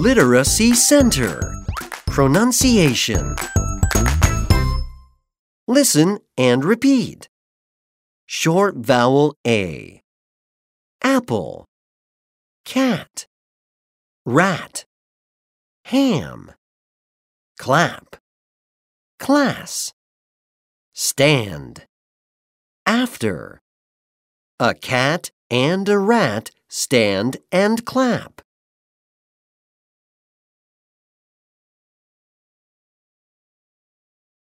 Literacy Center. Pronunciation. Listen and repeat. Short vowel A. Apple. Cat. Rat. Ham. Clap. Class. Stand. After. A cat and a rat stand and clap.